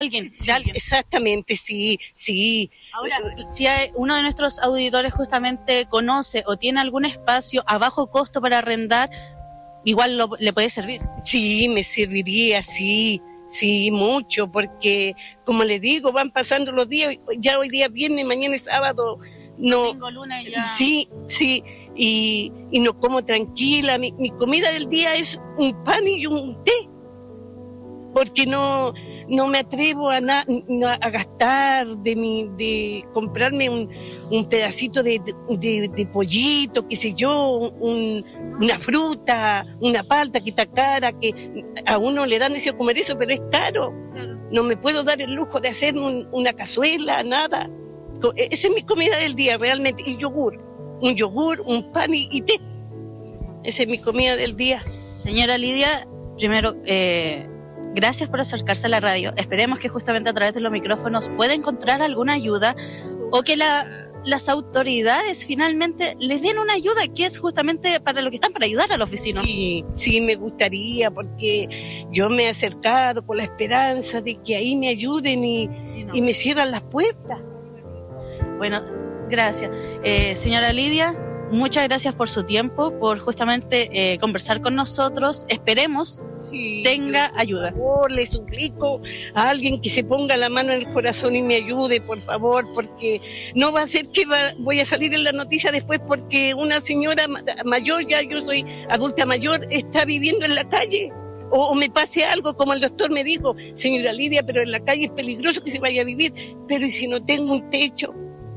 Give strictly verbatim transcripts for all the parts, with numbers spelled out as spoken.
alguien, sí, de alguien. Exactamente, sí, sí. Ahora, si hay uno de nuestros auditores justamente conoce o tiene algún espacio a bajo costo para arrendar, igual lo, le puede servir. Sí, me serviría, sí, sí, mucho, porque como le digo, van pasando los días, ya hoy día es viernes, mañana es sábado, no. Domingo, lunes ya. Sí, sí, y, y no como tranquila, mi, mi comida del día es un pan y un té, porque no, no me atrevo a, na, a gastar, de, mi, de comprarme un, un pedacito de, de, de pollito, qué sé yo, un, una fruta, una palta que está cara, que a uno le dan deseo comer eso, pero es caro. No me puedo dar el lujo de hacer un, una cazuela, nada. Esa es mi comida del día, realmente, y yogur. Un yogur, un pan y, y té. Esa es mi comida del día. Señora Lidia, primero, eh, gracias por acercarse a la radio. Esperemos que justamente a través de los micrófonos pueda encontrar alguna ayuda o que la, las autoridades finalmente les den una ayuda, que es justamente para lo que están, para ayudar a los vecinos. Sí, sí, me gustaría, porque yo me he acercado con la esperanza de que ahí me ayuden y, y, no. y me cierran las puertas. Bueno, gracias. Eh, señora Lidia, muchas gracias por su tiempo, por justamente eh, conversar con nosotros. Esperemos sí, tenga yo, ayuda. Por favor, le suplico a alguien que se ponga la mano en el corazón y me ayude, por favor, porque no va a ser que va, voy a salir en la noticia después porque una señora mayor, ya yo soy adulta mayor, está viviendo en la calle. O, o me pase algo, como el doctor me dijo, señora Lidia, pero en la calle es peligroso que se vaya a vivir. Pero ¿y si no tengo un techo?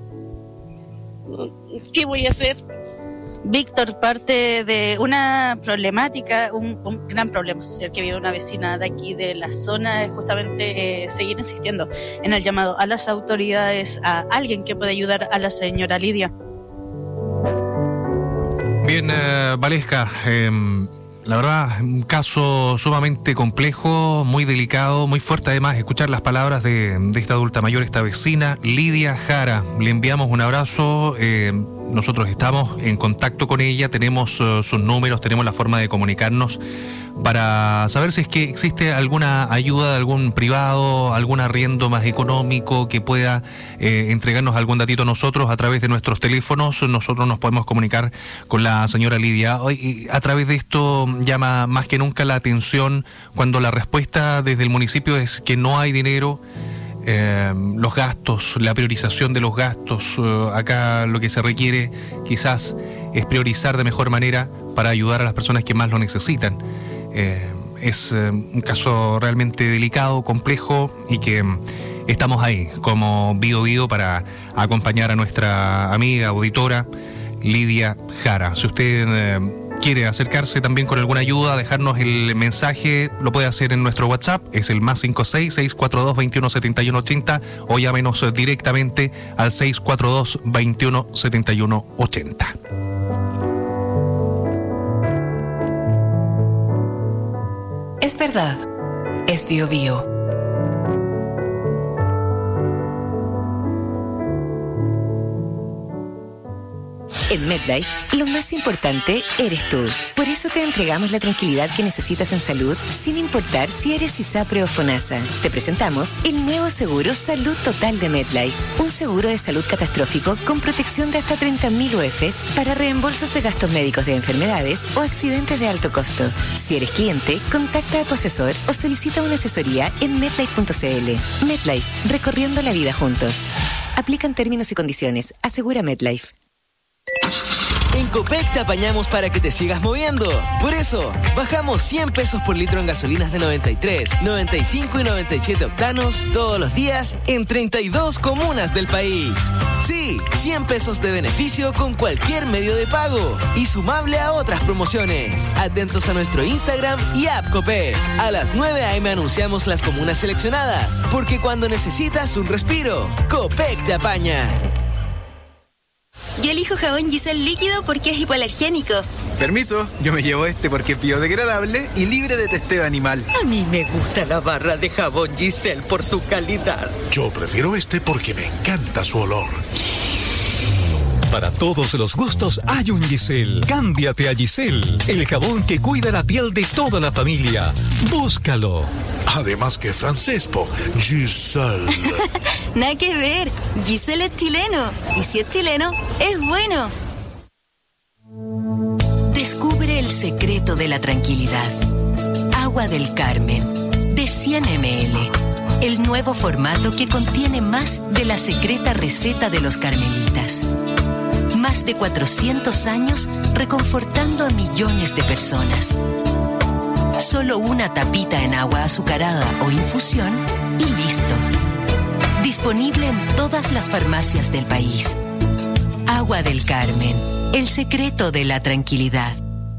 ¿Qué voy a hacer? Víctor, parte de una problemática, un, un gran problema social que vive una vecina de aquí de la zona, es justamente eh, seguir insistiendo en el llamado a las autoridades, a alguien que pueda ayudar a la señora Lidia. Bien, eh, Valesca, eh, la verdad, un caso sumamente complejo, muy delicado, muy fuerte además escuchar las palabras de, de esta adulta mayor, esta vecina, Lidia Jara. Le enviamos un abrazo, eh, nosotros estamos en contacto con ella, tenemos uh, sus números, tenemos la forma de comunicarnos para saber si es que existe alguna ayuda de algún privado, algún arriendo más económico que pueda eh, entregarnos algún datito a nosotros a través de nuestros teléfonos. Nosotros nos podemos comunicar con la señora Lidia. Hoy, a través de esto llama más que nunca la atención cuando la respuesta desde el municipio es que no hay dinero. Eh, los gastos, la priorización de los gastos, eh, acá lo que se requiere quizás es priorizar de mejor manera para ayudar a las personas que más lo necesitan. Eh, es eh, un caso realmente delicado, complejo y que eh, estamos ahí como Bio Bio para acompañar a nuestra amiga auditora Lidia Jara. Si usted eh, quiere acercarse también con alguna ayuda, dejarnos el mensaje, lo puede hacer en nuestro WhatsApp, es el más cinco seis, seis cuatro dos, veintiuno setenta y uno ochenta, o llámenos directamente al seis cuatro dos, veintiuno setenta y uno ochenta. Es verdad, es Bio Bio. En MetLife, lo más importante eres tú. Por eso te entregamos la tranquilidad que necesitas en salud, sin importar si eres ISAPRE o FONASA. Te presentamos el nuevo seguro Salud Total de MetLife. Un seguro de salud catastrófico con protección de hasta treinta mil U Fs para reembolsos de gastos médicos de enfermedades o accidentes de alto costo. Si eres cliente, contacta a tu asesor o solicita una asesoría en metlife punto cl. MetLife, recorriendo la vida juntos. Aplican términos y condiciones. Asegura MetLife. En Copec te apañamos para que te sigas moviendo. Por eso, bajamos cien pesos por litro en gasolinas de noventa y tres, noventa y cinco y noventa y siete octanos todos los días en treinta y dos comunas del país. Sí, cien pesos de beneficio con cualquier medio de pago y sumable a otras promociones. Atentos a nuestro Instagram y app Copec. A las nueve a eme anunciamos las comunas seleccionadas, porque cuando necesitas un respiro, Copec te apaña. Yo elijo jabón Giselle líquido porque es hipoalergénico. Permiso, yo me llevo este porque es biodegradable y libre de testeo animal. A mí me gusta la barra de jabón Giselle por su calidad. Yo prefiero este porque me encanta su olor. Para todos los gustos hay un Giselle. Cámbiate a Giselle, el jabón que cuida la piel de toda la familia. Búscalo. Además que francés, po. Giselle. Nada que ver. Giselle es chileno. Y si es chileno, es bueno. Descubre el secreto de la tranquilidad. Agua del Carmen, de cien mililitros. El nuevo formato que contiene más de la secreta receta de los carmelitas. Más de cuatrocientos años reconfortando a millones de personas. Solo una tapita en agua azucarada o infusión y listo. Disponible en todas las farmacias del país. Agua del Carmen, el secreto de la tranquilidad.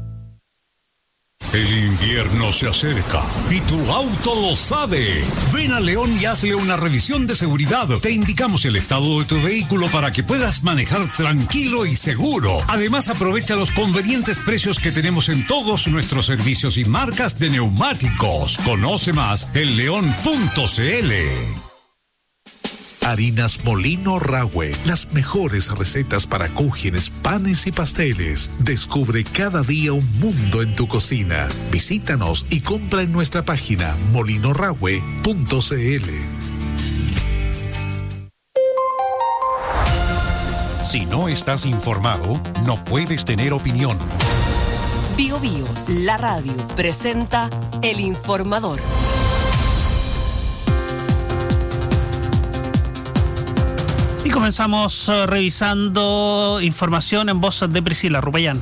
El invierno se acerca y tu auto lo sabe. Ven a León y hazle una revisión de seguridad. Te indicamos el estado de tu vehículo para que puedas manejar tranquilo y seguro. Además, aprovecha los convenientes precios que tenemos en todos nuestros servicios y marcas de neumáticos. Conoce más en león punto c l. Harinas Molino Rahue, las mejores recetas para cúgenes, panes y pasteles. Descubre cada día un mundo en tu cocina. Visítanos y compra en nuestra página molino rahue punto c l. Si no estás informado, no puedes tener opinión. Bio Bio, la radio, presenta El Informador. Y comenzamos uh, revisando información en voz de Priscila Rupayán.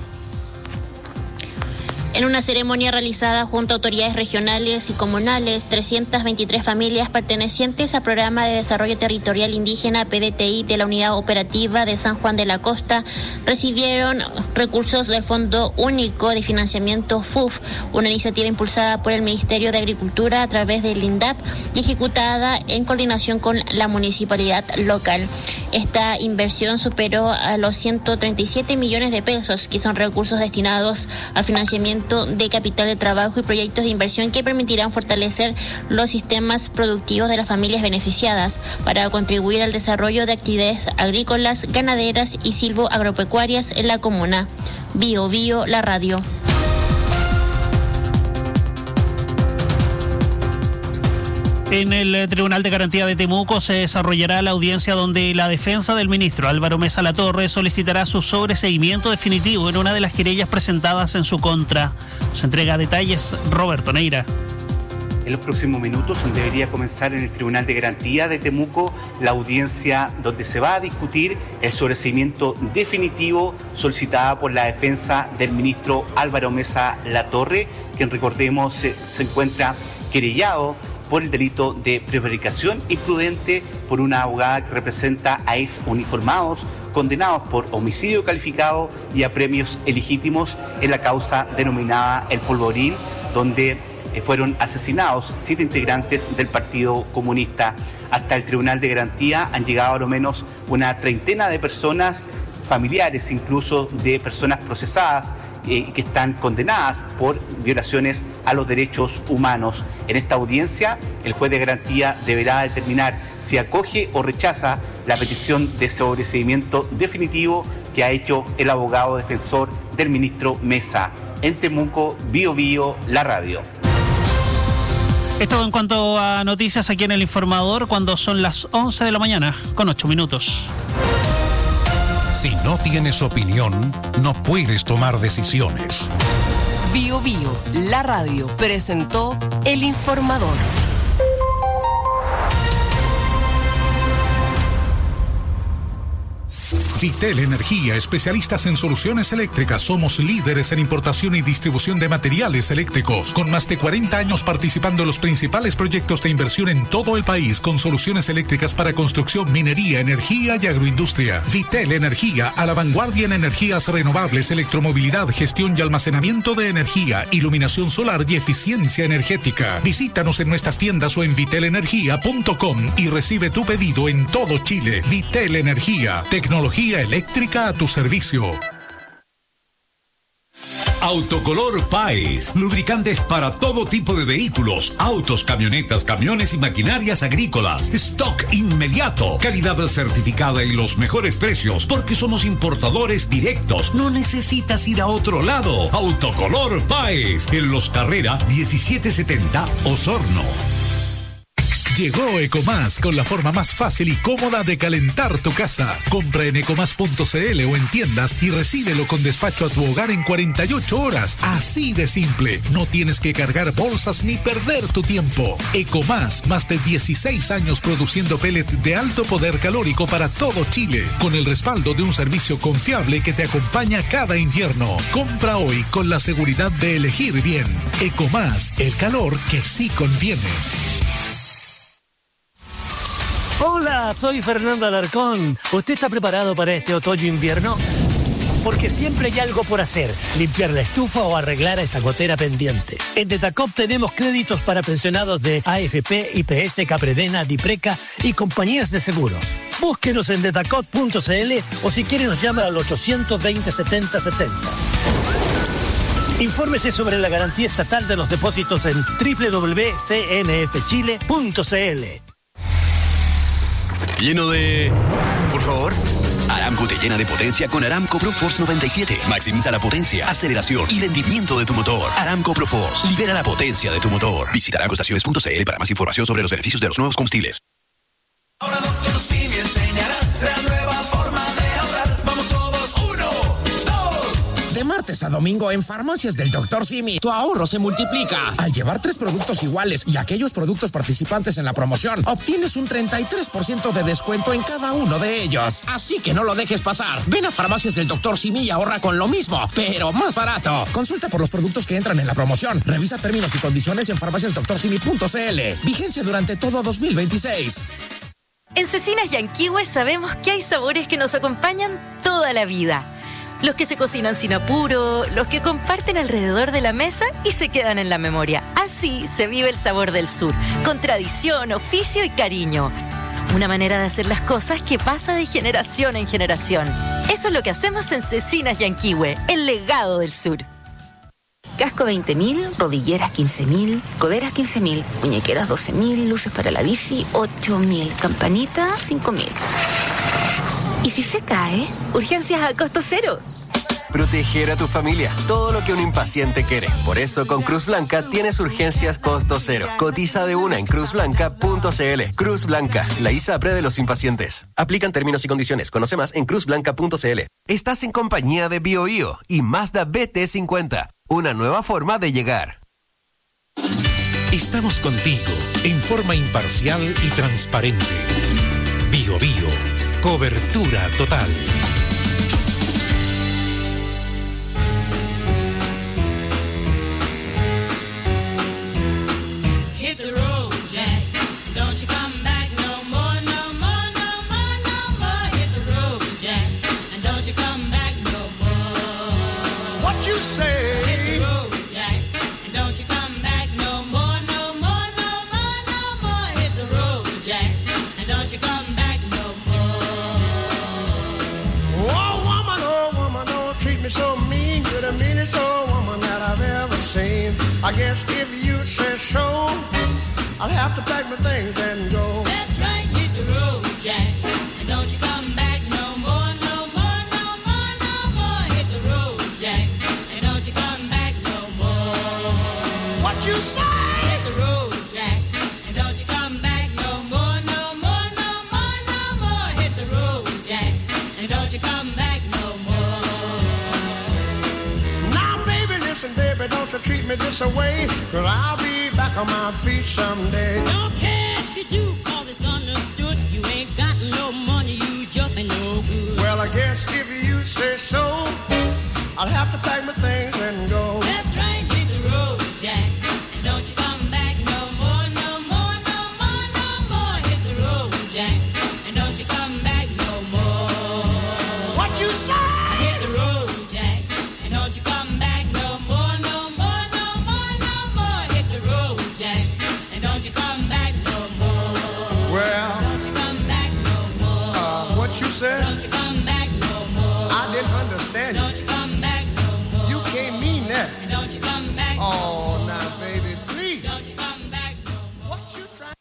En una ceremonia realizada junto a autoridades regionales y comunales, trescientas veintitrés familias pertenecientes al Programa de Desarrollo Territorial Indígena P D T I de la Unidad Operativa de San Juan de la Costa recibieron recursos del Fondo Único de Financiamiento F U F, una iniciativa impulsada por el Ministerio de Agricultura a través del INDAP y ejecutada en coordinación con la municipalidad local. Esta inversión superó a los ciento treinta y siete millones de pesos, que son recursos destinados al financiamiento de capital de trabajo y proyectos de inversión que permitirán fortalecer los sistemas productivos de las familias beneficiadas para contribuir al desarrollo de actividades agrícolas, ganaderas y silvoagropecuarias en la comuna. Bio Bio, la radio. En el Tribunal de Garantía de Temuco se desarrollará la audiencia donde la defensa del ministro Álvaro Mesa Latorre solicitará su sobreseimiento definitivo en una de las querellas presentadas en su contra. Nos entrega detalles Roberto Neira. En los próximos minutos debería comenzar en el Tribunal de Garantía de Temuco la audiencia donde se va a discutir el sobreseimiento definitivo solicitada por la defensa del ministro Álvaro Mesa Latorre, quien, recordemos, se, se encuentra querellado por el delito de prevaricación imprudente por una abogada que representa a ex uniformados condenados por homicidio calificado y a premios ilegítimos en la causa denominada El Polvorín, donde fueron asesinados siete integrantes del Partido Comunista. Hasta el Tribunal de Garantía han llegado a lo menos una treintena de personas, familiares incluso de personas procesadas eh, que están condenadas por violaciones a los derechos humanos. En esta audiencia, el juez de garantía deberá determinar si acoge o rechaza la petición de sobreseimiento definitivo que ha hecho el abogado defensor del ministro Mesa. En Temuco, Bio Bio, la radio. Esto en cuanto a noticias aquí en El Informador, cuando son las once de la mañana, con ocho minutos. Si no tienes opinión, no puedes tomar decisiones. Bio Bio, la radio, presentó El Informador. Vitel Energía, especialistas en soluciones eléctricas. Somos líderes en importación y distribución de materiales eléctricos, con más de cuarenta años participando en los principales proyectos de inversión en todo el país, con soluciones eléctricas para construcción, minería, energía y agroindustria. Vitel Energía, a la vanguardia en energías renovables, electromovilidad, gestión y almacenamiento de energía, iluminación solar y eficiencia energética. Visítanos en nuestras tiendas o en vitel energía punto com y recibe tu pedido en todo Chile. Vitel Energía, tecnología eléctrica a tu servicio. Autocolor Paes, lubricantes para todo tipo de vehículos, autos, camionetas, camiones y maquinarias agrícolas. Stock inmediato, calidad certificada y los mejores precios, porque somos importadores directos. No necesitas ir a otro lado. Autocolor Paes, en Los Carrera diecisiete setenta, Osorno. Llegó Ecomás con la forma más fácil y cómoda de calentar tu casa. Compra en ecomás punto cl o en tiendas y recíbelo con despacho a tu hogar en cuarenta y ocho horas. Así de simple. No tienes que cargar bolsas ni perder tu tiempo. Ecomás, más de dieciséis años produciendo pellet de alto poder calórico para todo Chile, con el respaldo de un servicio confiable que te acompaña cada invierno. Compra hoy con la seguridad de elegir bien. Ecomás, el calor que sí conviene. Hola, soy Fernando Alarcón. ¿Usted está preparado para este otoño-invierno? Porque siempre hay algo por hacer, limpiar la estufa o arreglar a esa gotera pendiente. En Detacop tenemos créditos para pensionados de A F P, I P S, Capredena, Dipreca y compañías de seguros. Búsquenos en detacop punto cl o si quiere nos llama al ochocientos veinte, setenta setenta. Infórmese sobre la garantía estatal de los depósitos en doble u doble u doble u punto c n f chile punto c l. Lleno de... Por favor. Aramco te llena de potencia con Aramco ProForce noventa y siete. Maximiza la potencia, aceleración y rendimiento de tu motor. Aramco ProForce. Libera la potencia de tu motor. Visita aramco estaciones punto c l para más información sobre los beneficios de los nuevos combustibles. Ahora Doctor Simi enseñará la nueva forma de ahorrar. Vamos todos, uno, dos. De martes a domingo en Farmacias del Doctor Simi, tu ahorro se multiplica. Al llevar tres productos iguales y aquellos productos participantes en la promoción, obtienes un treinta y tres por ciento de descuento en cada uno de ellos. Así que no lo dejes pasar. Ven a Farmacias del Doctor Simi y ahorra con lo mismo, pero más barato. Consulta por los productos que entran en la promoción. Revisa términos y condiciones en farmacias doctor simi punto c l. Vigencia durante todo dos mil veintiséis. En Cecinas Yanquihue sabemos que hay sabores que nos acompañan toda la vida. Los que se cocinan sin apuro, los que comparten alrededor de la mesa y se quedan en la memoria. Así se vive el sabor del sur, con tradición, oficio y cariño. Una manera de hacer las cosas que pasa de generación en generación. Eso es lo que hacemos en Cecinas Yanquihue, el legado del sur. Casco veinte mil, rodilleras quince mil, coderas quince mil, muñequeras doce mil, luces para la bici ocho mil, campanita cinco mil. ¿Y si se cae? Urgencias a costo cero. Proteger a tu familia, todo lo que un impaciente quiere. Por eso con Cruz Blanca tienes urgencias costo cero. Cotiza de una en cruz blanca punto c l. Cruz Blanca, la ISAPRE de los impacientes. Aplican términos y condiciones. Conoce más en cruz blanca punto c l. Estás en compañía de BioBio y Mazda B T cincuenta. Una nueva forma de llegar. Estamos contigo en forma imparcial y transparente. BioBio, cobertura total. Hit the road, Jack. Don't you come back no more, no more, no more, no more. Hit the road, Jack. And don't you come back no more. What you say? Hit the road, Jack. And don't you come back no more, no more, no more, no more. Hit the road, Jack. And don't you come back no more. Oh, woman, oh, woman, don't treat me so mean. You're the meanest old woman that I've ever seen. I guess if you say so, I'll have to pack my things and go. That's right, hit the road, Jack. And don't you come back no more, no more, no more, no more. Hit the road, Jack. And don't you come back no more. What you say? Hit the road, Jack. And don't you come back no more, no more, no more, no more. Hit the road, Jack. And don't you come back no more. Now, baby, listen, baby, don't you treat me this away, 'cause I'll be back on my feet someday. Don't care if you do, 'cause it's understood. You ain't got no money, you just ain't no good. Well, I guess if you say so, I'll have to pack my things and go. That's right, hit the road, Jack. And don't you come back no more, no more, no more, no more. Hit the road, Jack. And don't you come back no more. What you say? Hit the road, Jack. And don't you come back no more, no more, no more, no more. Hit the road, Jack. And don't you come back no more. Well, don't you come back no more. Uh, what you said? Don't you come back no more. I didn't understand. Don't you come back no more. You can't mean that. Oh, now, baby, please. Don't you come back. What you trying?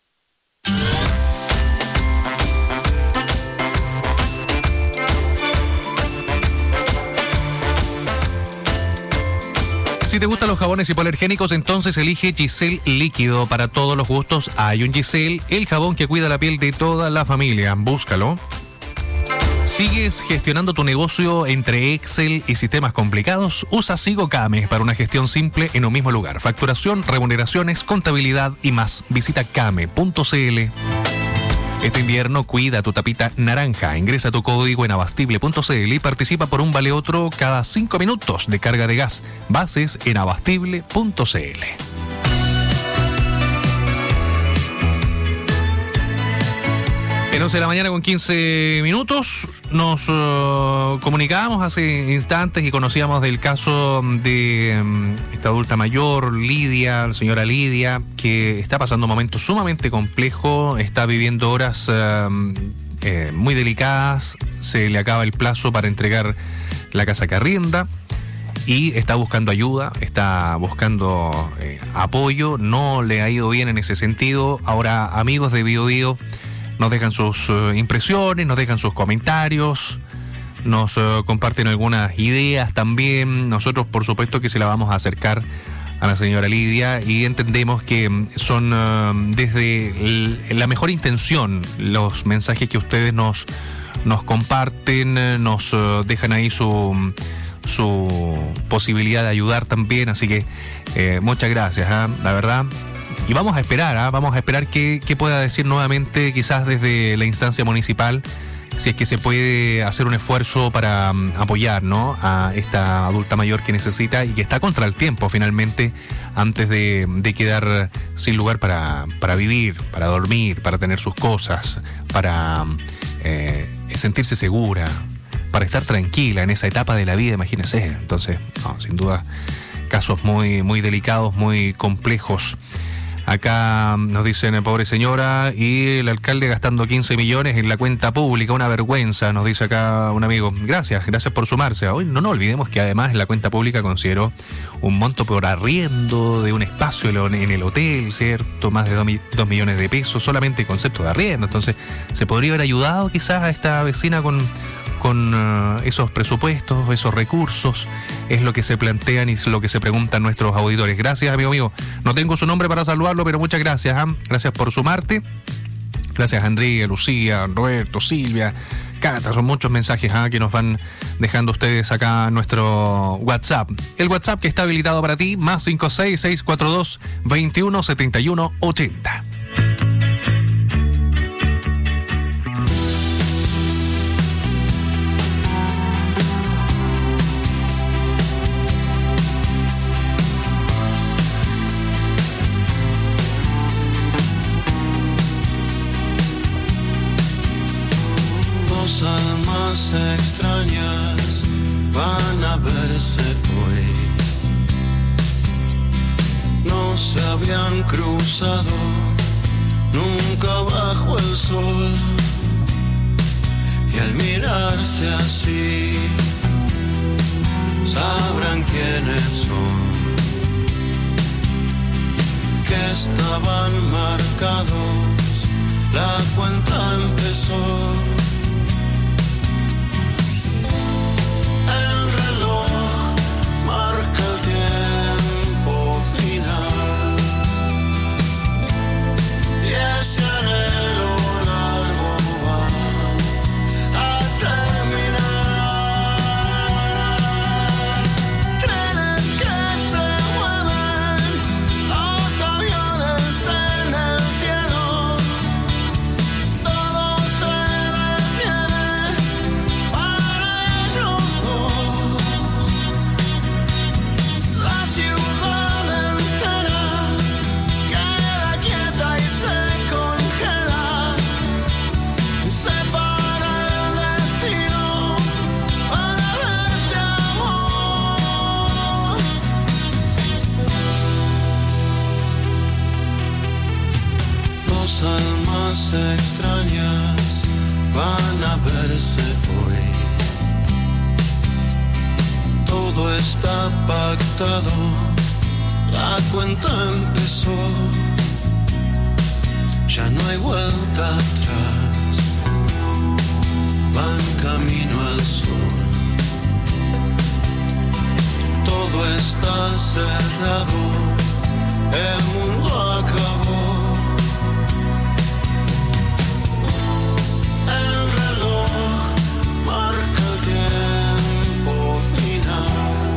Si te gustan los jabones hipoalergénicos, entonces elige Giselle Líquido. Para todos los gustos hay un Giselle, el jabón que cuida la piel de toda la familia. Búscalo. ¿Sigues gestionando tu negocio entre Excel y sistemas complicados? Usa SigoCame para una gestión simple en un mismo lugar. Facturación, remuneraciones, contabilidad y más. Visita came punto cl. Este invierno cuida tu tapita naranja. Ingresa tu código en abastible punto cl y participa por un vale otro cada cinco minutos de carga de gas. Bases en abastible punto cl. En once de la mañana con quince minutos nos uh, comunicábamos hace instantes y conocíamos del caso de um, esta adulta mayor, Lidia, la señora Lidia, que está pasando un momento sumamente complejo, está viviendo horas uh, eh, muy delicadas, se le acaba el plazo para entregar la casa que arrienda y está buscando ayuda, está buscando eh, apoyo, no le ha ido bien en ese sentido. Ahora, amigos de Bio Bio nos dejan sus uh, impresiones, nos dejan sus comentarios, nos uh, comparten algunas ideas también. Nosotros, por supuesto, que se la vamos a acercar a la señora Lidia y entendemos que son uh, desde el, la mejor intención los mensajes que ustedes nos, nos comparten, nos uh, dejan ahí su, su posibilidad de ayudar también. Así que eh, muchas gracias, ¿eh? La verdad. Y vamos a esperar, ¿eh? vamos a esperar qué, qué pueda decir nuevamente, quizás desde la instancia municipal, si es que se puede hacer un esfuerzo para um, apoyar, ¿no?, a esta adulta mayor que necesita y que está contra el tiempo finalmente, antes de, de quedar sin lugar para, para vivir, para dormir, para tener sus cosas, para eh, sentirse segura, para estar tranquila en esa etapa de la vida, imagínense. Entonces, no, sin duda, casos muy, muy delicados, muy complejos. Acá nos dicen, pobre señora, y el alcalde gastando quince millones en la cuenta pública, una vergüenza, nos dice acá un amigo. Gracias, gracias por sumarse. Hoy no nos olvidemos que además en la cuenta pública consideró un monto por arriendo de un espacio en el hotel, ¿cierto? Más de dos millones de pesos, solamente en concepto de arriendo. Entonces, se podría haber ayudado quizás a esta vecina con... con uh, esos presupuestos, esos recursos, es lo que se plantean y es lo que se preguntan nuestros auditores. Gracias, amigo mío. No tengo su nombre para saludarlo, pero muchas gracias. ¿eh? Gracias por sumarte. Gracias, Andrea, Lucía, Roberto, Silvia, Cata. Son muchos mensajes ¿eh? que nos van dejando ustedes acá en nuestro WhatsApp. El WhatsApp que está habilitado para ti, más cinco seis seis cuatro dos veintiuno setenta y uno ochenta. Extrañas van a verse hoy. No se habían cruzado nunca bajo el sol, y al mirarse así sabrán quiénes son, que estaban marcados, la cuenta empezó. El reloj marca el tiempo final y ese anhelo largo va a terminar. Trenes que se mueven, los aviones en el cielo, todo se detiene para ellos. La ciudad entera queda quieta y se congela, separa el destino para verte, amor. Dos almas extrañas van a verse hoy. Todo está pactado La cuenta empezó, ya no hay vuelta atrás, van camino al sol. Todo está cerrado, el mundo acabó. El reloj marca el tiempo final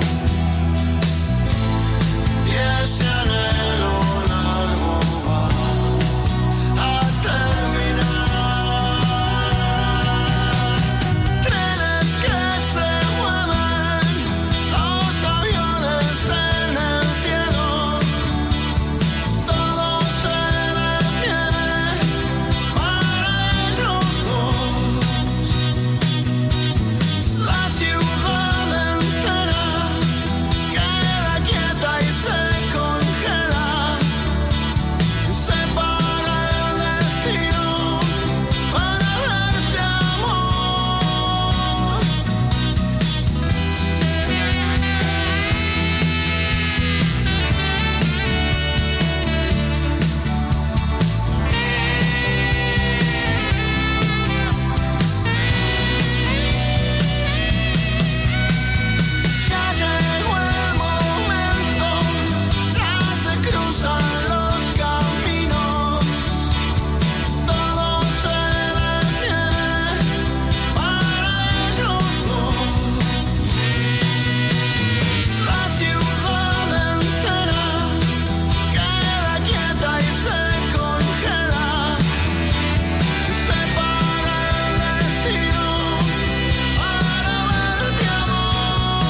y ese anhelo largo va a terminar. Trenes que se mueven, los aviones en el cielo, todo se detiene para ellos dos. La ciudad entera queda quieta y se congela, separa el destino para darte amor. Ya llegó el momento, ya se cruzan los caminos, todo se detiene para ellos dos. La ciudad entera queda quieta y se congela, separa el destino para darte amor.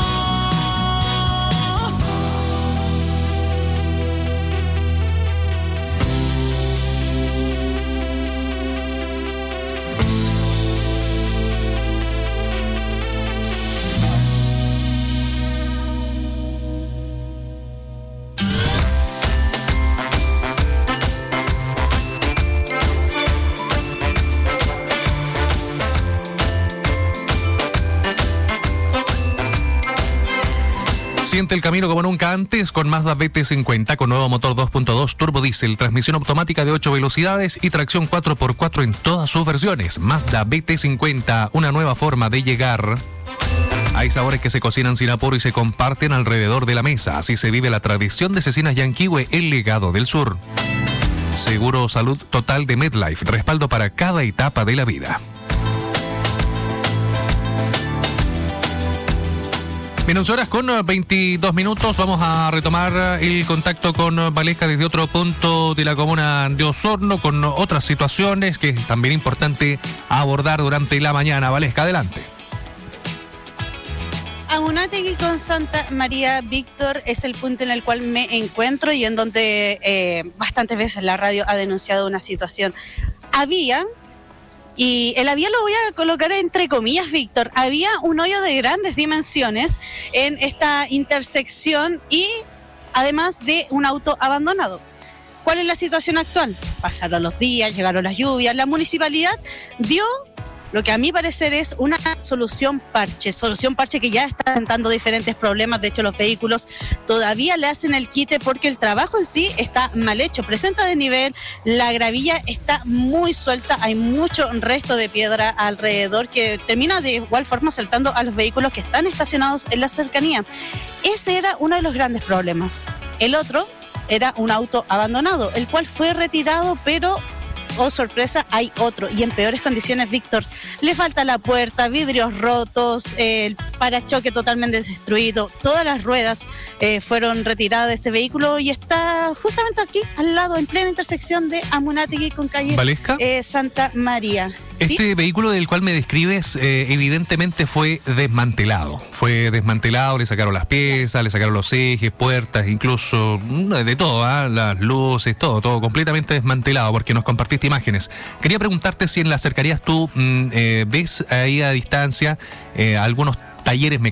Siente el camino como nunca antes con Mazda B T cincuenta con nuevo motor dos punto dos turbo diésel, transmisión automática de ocho velocidades y tracción cuatro por cuatro en todas sus versiones. Mazda B T cincuenta, una nueva forma de llegar. Hay sabores que se cocinan sin apuro y se comparten alrededor de la mesa. Así se vive la tradición de Cecinas Yanquihue, el legado del sur. Seguro Salud Total de MedLife, respaldo para cada etapa de la vida. Bien, once horas con veintidós minutos. Vamos a retomar el contacto con Valesca desde otro punto de la comuna de Osorno, con otras situaciones que es también importante abordar durante la mañana. Valesca, adelante. Amunátegui con Santa María Víctor es el punto en el cual me encuentro y en donde eh, bastantes veces la radio ha denunciado una situación. Había... Y el había lo voy a colocar entre comillas, Víctor. Había un hoyo de grandes dimensiones en esta intersección y además de un auto abandonado. ¿Cuál es la situación actual? Pasaron los días, llegaron las lluvias. La municipalidad dio lo que a mi parecer es una solución parche, solución parche que ya está presentando diferentes problemas. De hecho, los vehículos todavía le hacen el quite porque el trabajo en sí está mal hecho, presenta desnivel, la gravilla está muy suelta, hay mucho resto de piedra alrededor que termina de igual forma saltando a los vehículos que están estacionados en la cercanía. Ese era uno de los grandes problemas. El otro era un auto abandonado, el cual fue retirado, pero... oh sorpresa, hay otro y en peores condiciones, Víctor. Le falta la puerta, vidrios rotos, eh, el parachoque totalmente destruido, todas las ruedas eh, fueron retiradas de este vehículo y está justamente aquí, al lado, en plena intersección de Amunátegui con calle ¿Valesca? Eh, Santa María. ¿Sí? Este vehículo del cual me describes eh, evidentemente fue desmantelado. Fue desmantelado, le sacaron las piezas, le sacaron los ejes, puertas, incluso de todo, ¿eh? Las luces, todo, todo completamente desmantelado porque nos compartiste imágenes. Quería preguntarte si en las cercanías tú mm, eh, ves ahí a distancia eh, algunos talleres mecánicos